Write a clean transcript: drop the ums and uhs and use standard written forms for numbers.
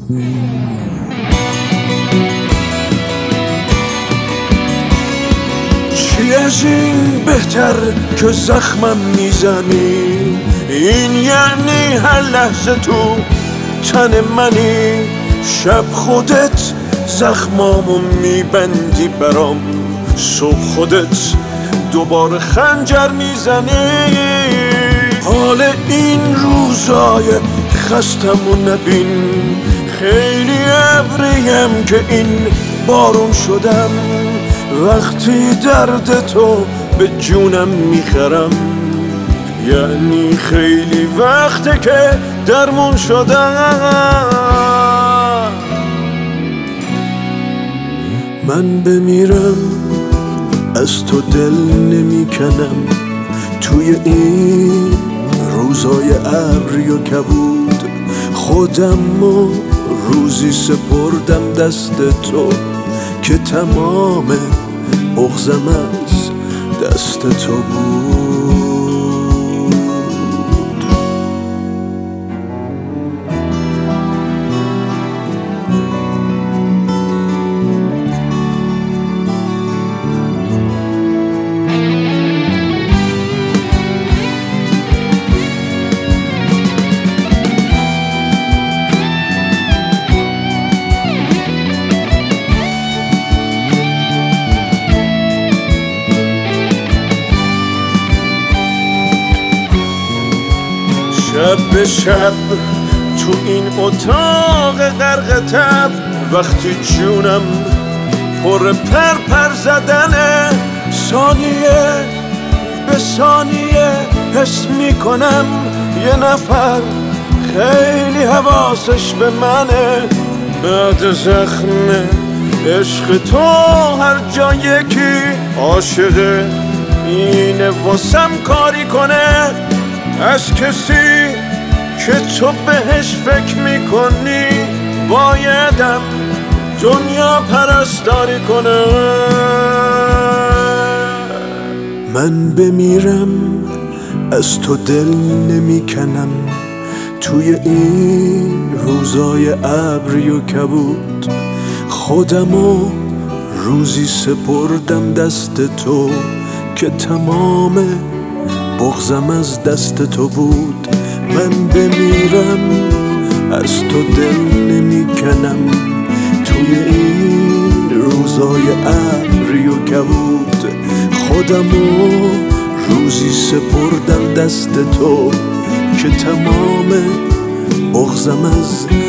چی از این بهتر که زخمم میزنی؟ این یعنی هر لحظه تو تن منی، شب خودت زخمامو میبندی برام، صبح خودت دوباره خنجر میزنی. حال این روزای خستمو نبین، خیلی ابریم که این بارون شدم، وقتی درد تو به جونم میخرم، یعنی خیلی وقته که درمون شدم. من بمیرم از تو دل نمیکنم، توی این روزای ابری و کبود خودمو روزی سپردم دست تو که تمام بغضم از دست تو بود. شب به شب تو این اتاق غرق تب، وقتی جونم پر پر زدنه، ثانیه به ثانیه حس میکنم یه نفر خیلی حواسش به منه. بعد زخم عشق تو هر جا یکی عاشقه، اینه واسم کاری کنه از کسی که تو بهش فکر میکنی، بایدم دنیا پرستاری کنه. من بمیرم از تو دل نمیکنم، توی این روزای ابری و کبود خودمو روزی سپردم دست تو که تمام بغضم از دست تو بود. من بمیرم از تو دل نمیکنم، توی این روزای ابری و کبود خودمو روزی سپردم دست تو که تمام بغضم از